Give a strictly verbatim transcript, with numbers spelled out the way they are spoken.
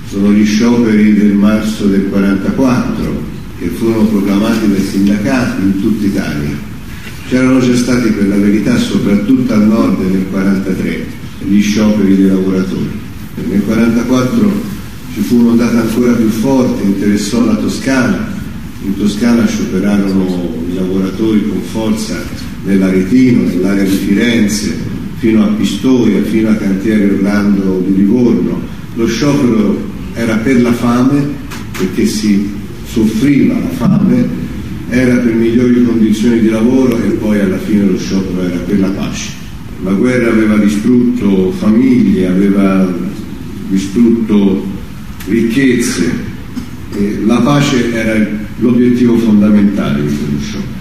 sono gli scioperi del marzo del quarantaquattro, che furono proclamati dai sindacati in tutta Italia. C'erano già stati, per la verità, soprattutto al nord nel quarantatré, gli scioperi dei lavoratori. Nel quarantaquattro ci fu un'ondata ancora più forte, interessò la Toscana. In Toscana scioperarono i lavoratori con forza nell'Aretino, nell'area di Firenze, fino a Pistoia, fino a Cantiere Orlando di Livorno. Lo sciopero era per la fame, perché si soffriva la fame, era per migliori condizioni di lavoro e poi alla fine lo sciopero era per la pace. La guerra aveva distrutto famiglie, aveva distrutto ricchezze e la pace era l'obiettivo fondamentale di quello sciopero.